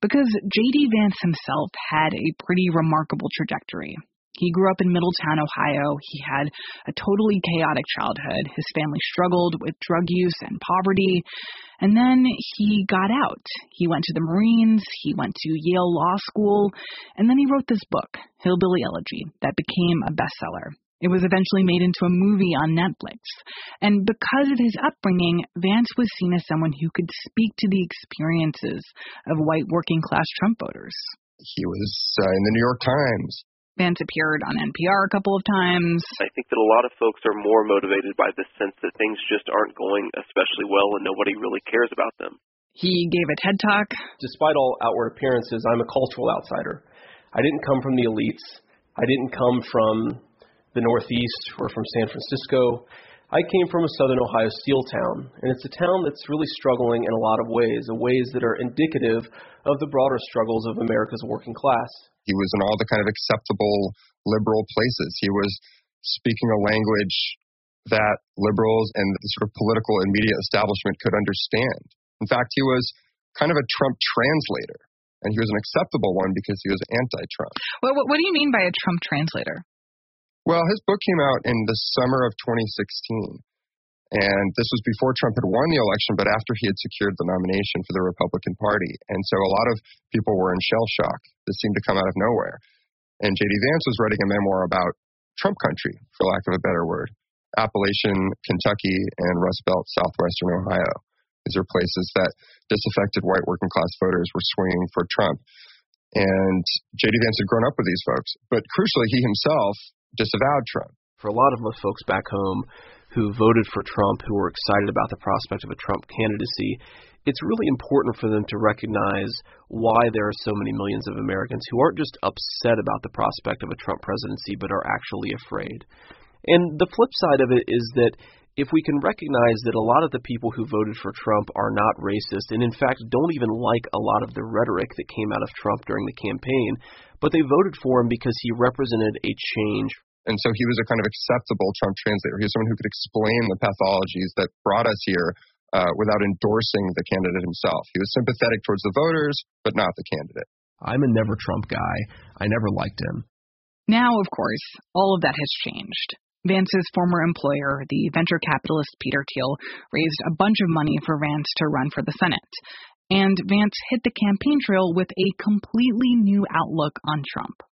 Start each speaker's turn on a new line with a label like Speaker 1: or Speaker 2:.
Speaker 1: Because J.D. Vance himself had a pretty remarkable trajectory. He grew up in Middletown, Ohio. He had a totally chaotic childhood. His family struggled with drug use and poverty. And then he got out. He went to the Marines. He went to Yale Law School. And then he wrote this book, Hillbilly Elegy, that became a bestseller. It was eventually made into a movie on Netflix. And because of his upbringing, Vance was seen as someone who could speak to the experiences of white working-class Trump voters.
Speaker 2: He was in the New York Times.
Speaker 1: Vance appeared on NPR a couple of times.
Speaker 3: I think that a lot of folks are more motivated by the sense that things just aren't going especially well and nobody really cares about them.
Speaker 1: He gave a TED Talk.
Speaker 4: Despite all outward appearances, I'm a cultural outsider. I didn't come from the elites. I didn't come from the Northeast or from San Francisco. I came from a southern Ohio steel town, and it's a town that's really struggling in a lot of ways that are indicative of the broader struggles of America's working class.
Speaker 2: He was in all the kind of acceptable liberal places. He was speaking a language that liberals and the sort of political and media establishment could understand. In fact, he was kind of a Trump translator, and he was an acceptable one because he was anti-Trump.
Speaker 1: What do you mean by a Trump translator?
Speaker 2: Well, his book came out in the summer of 2016, and this was before Trump had won the election, but after he had secured the nomination for the Republican Party. And so a lot of people were in shell shock. This seemed to come out of nowhere. And J.D. Vance was writing a memoir about Trump country, for lack of a better word, Appalachian, Kentucky, and Rust Belt, southwestern Ohio. These are places that disaffected white working class voters were swinging for Trump. And J.D. Vance had grown up with these folks. But crucially, he himself disavowed Trump.
Speaker 4: For a lot of us folks back home who voted for Trump, who were excited about the prospect of a Trump candidacy, it's really important for them to recognize why there are so many millions of Americans who aren't just upset about the prospect of a Trump presidency, but are actually afraid. And the flip side of it is that if we can recognize that a lot of the people who voted for Trump are not racist, and in fact don't even like a lot of the rhetoric that came out of Trump during the campaign, but they voted for him because he represented a change.
Speaker 2: And so he was a kind of acceptable Trump translator. He was someone who could explain the pathologies that brought us here without endorsing the candidate himself. He was sympathetic towards the voters, but not the candidate.
Speaker 5: I'm a never Trump guy. I never liked him.
Speaker 1: Now, of course, all of that has changed. Vance's former employer, the venture capitalist Peter Thiel, raised a bunch of money for Vance to run for the Senate. And Vance hit the campaign trail with a completely new outlook on Trump.